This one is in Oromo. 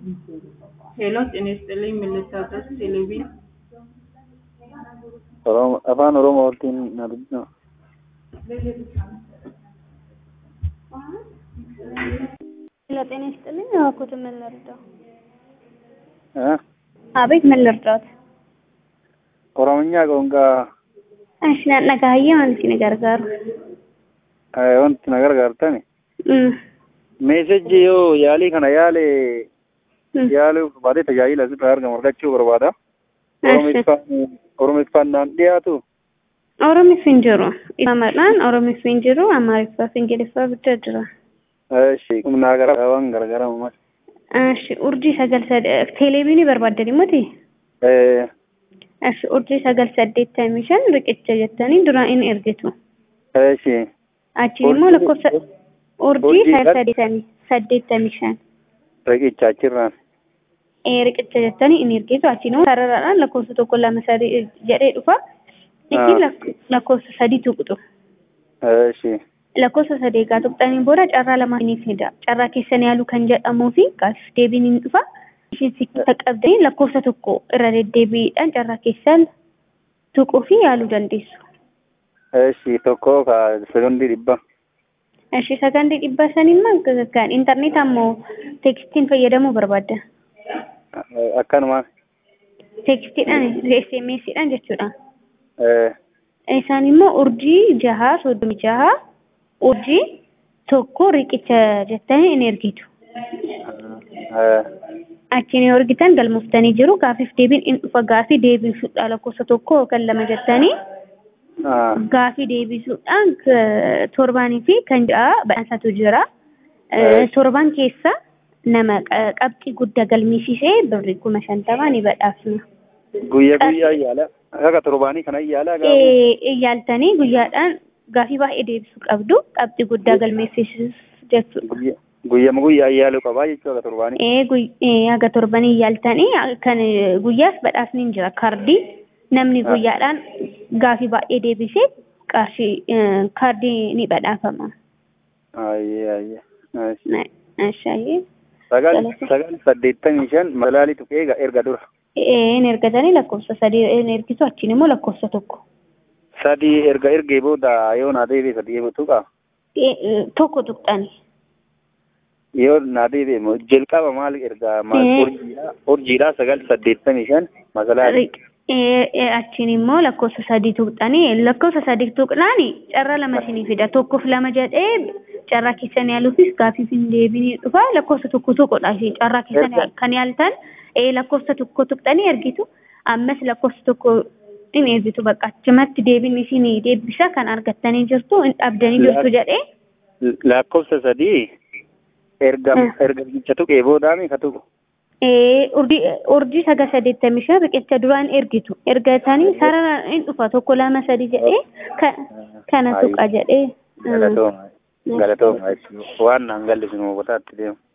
Hello, tiene militares televis. Afaan Oromootiin nabidna. ለጤና ይስጥልኝ። አኩት ምን ልርዳው? አቤት ምን ልርዳት? ኦሮምኛ ቋንቋ እሺ ነጋዬ ማለት ነገር ጋር wanti na gargaartani message yoo yaalii kana yaaluuf baatee tajaajila asirraa argamu argachuu barbaada. Oromiffaan naan dhiyaatu. Oromiffin jiru. Imamadhaan Oromiffin jiru. Amaariffaa fi Ingiliffaa bitta jira. Eshi humnaa gara waan gargara uumas. Eshi urjii sagal teleeviinii barbaadani miti. Eshi urjii sagal 85 riqicha jettanii duraan inni ergitu. Eshi. Achi immoo lakkoofsa urjii 85 riqicha achirraan. Riqicha jettanii inni ergitu achi immoo sararaadhaan lakkoofsa tokko lama sadii jedhee dhufa. Isin lakkoofsa sadii tuqxu. Eshi. Lakkoofsa sadii gaa tuqxaniin booda carraa lama ni fida. Carraa keessan yaaluu kan jedhamuu fi gaaf deebiin ni dhufa. Isin sikkita qabdanii lakkoofsa tokko irra deddeebiidhaan carraa keessan tuquu fi yaaluu dandeessu. Eshi tokko ka sekondii dhibba. Eshi sekondii dhibba sanimmaa kan intarneet ammoo tekstiin fayyadamuu barbaadda. Akkanuma. Tekstiidhaan SMS'dhaan jechuudha. Isaan immoo urjii 636 urjii tokko riqicha jettanii in ergitu. Achiin ergitan galmooftanii jiru gaafiif deebiin in dhufa gaafii deebisuudha lakkoofsa tokko kan lama jettanii. Gaafii deebisuudhaan torbaanii fi kan ja'a badhaasatu jira. Torban keessa nama qabxii guddaa galmeessisee birrii 50 ni badhaafna. Guyyaa yaala. Akka torbaanii kana yaala gaafii. Yaaltanii guyyaadhaan gaafii baay'ee deebisuu qabdu. Qabxii guddaa galmeessisuu jechuudha. Guyyaa yaaluu qabaa jechuudha akka torbaanii. Akka torbanii yaaltanii kan guyyaas badhaasni ni jira kaardii. Namni guyyaadhaan gaafii baay'ee deebisee kaardii ni badhaafama. Ayyee. Ashayee. Sagal 85 malaalii tuqee erga dura. Ergatanii lakkoofsa sadii ergitu achiin immoo lakkoofsa tokko. Sadii ergee booda yoo naa deebi'e sadii tuqaa? Tokko tuqxani. Yoo naa deebi'e jalqaba maal ergaa urjiidhaa 985 malaalii. Achiin immoo lakkoofsa sadii tuqxanii lakkoofsa sadii tuqnaani carraa lama isinii fida tokkoof lama jedhee carraa keessan yaaluufis gaafiif hin deebiin dhufa lakkoofsa tokko tokkodha isin carraa keessan kan yaaltan lakkoofsa tokko tuqxanii ergitu ammas lakkoofsa tokko in ergitu bakka achumatti deebiin isinii deebisa kan argattanii jirtu hin dhabdanii jirtu jedhee. Lakkoofsa sadii erga riqicha tuqee boodaami ka tuqu. Urjii 985 riqicha duraan ergitu ergatanii sararaan in dhufa tokko lama sadii jedhee kana tuqa jedhee. Galatooma waan naan gallisu nu botaatti deemu.